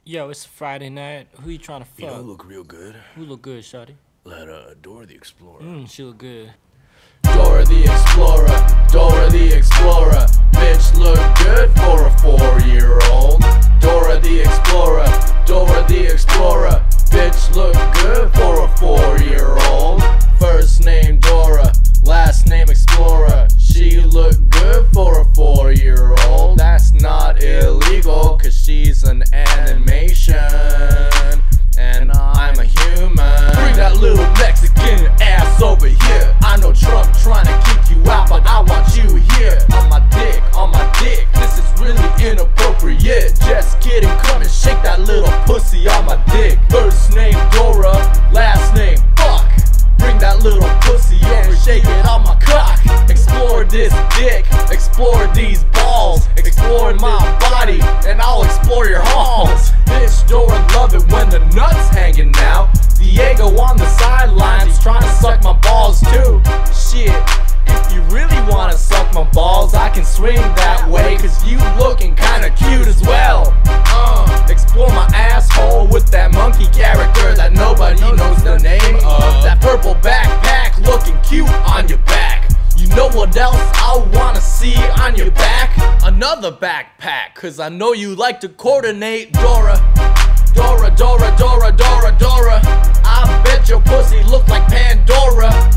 Yo, it's Friday night. Who you trying to fuck? You know, look real good. Who look good, shawty? Let Dora the Explorer. She look good. Dora the Explorer, Dora the Explorer. Bitch look good for a 4-year-old. Dora the Explorer, Dora the Explorer. Bitch look good for a 4-year-old. First name Dora, last name Explorer. She look good for a 4-year-old. That's not illegal, cause she's an animation. And I'm a human. Bring that little Mexican ass over here. I know Trump trying to kick you out, but I want you here. On my dick, on my dick. This is really inappropriate. Just kidding, come and shake that little pussy on my dick. First name Dora, last name fuck. Bring that little pussy over, shake it on my cock. Explore this dick, explore these balls. Explore my body, and I'll explore your halls. Bitch, Dora love it when the nuts hanging out. Diego on the sidelines trying to suck my balls too. Shit, if you really wanna suck my balls, I can swing that way, cause you looking kinda cute as well. Explore my asshole with that monkey character that nobody knows the name of. That purple backpack looking cute on your back. You know what else I wanna see on your back? Another backpack, cause I know you like to coordinate. Dora, Dora, Dora, Dora, Dora, Dora. I bet your pussy look like Pandora.